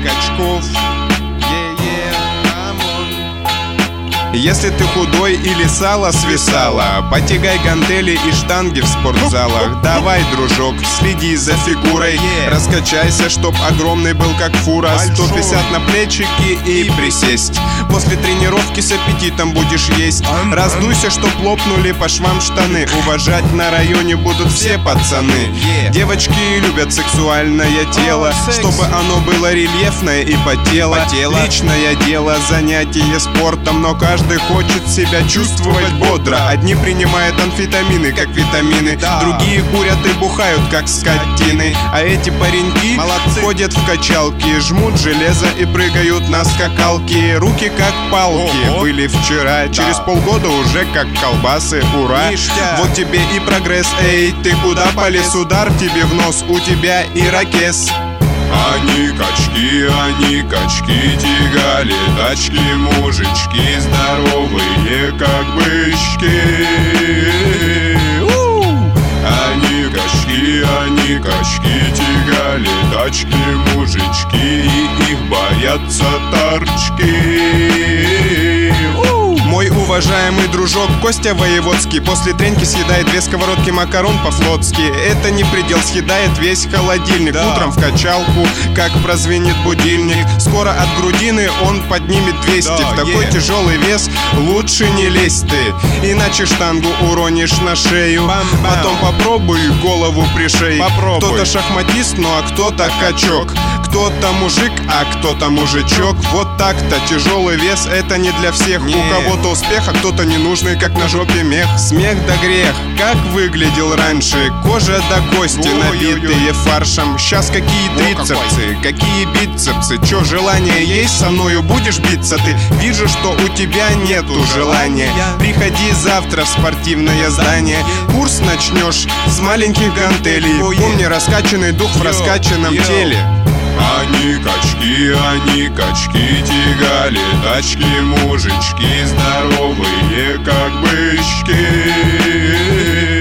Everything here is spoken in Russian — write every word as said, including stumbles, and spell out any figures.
качков. Если ты худой или сало свисало, потягай гантели и штанги в спортзалах. Давай, дружок, следи за фигурой, раскачайся, чтоб огромный был как фура. сто пятьдесят на плечики и присесть. После тренировки с аппетитом будешь есть. Раздуйся, чтоб лопнули по швам штаны. Уважать на районе будут все пацаны. Девочки любят сексуальное тело, чтобы оно было рельефное и потело. Личное дело, занятие спортом, но каждый Каждый хочет себя чувствовать бодро. Одни принимают амфетамины, как витамины, другие курят и бухают, как скотины. А эти пареньки молодцы, ходят в качалки, жмут железо и прыгают на скакалки. Руки как палки. Ого. Были вчера, да. Через полгода уже как колбасы, ура. Ништяк. Вот тебе и прогресс, эй, ты куда полез? Удар тебе в нос, у тебя ирокез. Они качки, они качки, тягали тачки, мужички здоровые, как бычки. Они качки, они качки, тягали тачки, мужички, и их боятся торчки. Мой уважаемый дружок Костя Воеводский после треньки съедает две сковородки макарон по-флотски. Это не предел, съедает весь холодильник, да. Утром в качалку, как прозвенит будильник. Скоро от грудины он поднимет двести, да, в такой yeah. тяжелый вес лучше не лезь ты, иначе штангу уронишь на шею. Бам-бам. Потом попробуй голову пришей. Кто-то шахматист, ну а кто-то качок. Кто-то мужик, а кто-то мужичок. Вот так-то тяжелый вес, это не для всех. Не. У кого-то успех, а кто-то ненужный, как на жопе мех. Смех да грех, как выглядел раньше. Кожа до кости, ой, набитые ой, ой. фаршем. Сейчас какие трицепсы, какие бицепсы. Чё, желание есть, со мною будешь биться ты? Вижу, что у тебя нету желания. Приходи завтра в спортивное здание. Курс начнешь с маленьких гантелей. Помни, раскачанный дух в раскачанном теле. Они качки, они качки, тягали тачки, мужички здоровые, как бычки.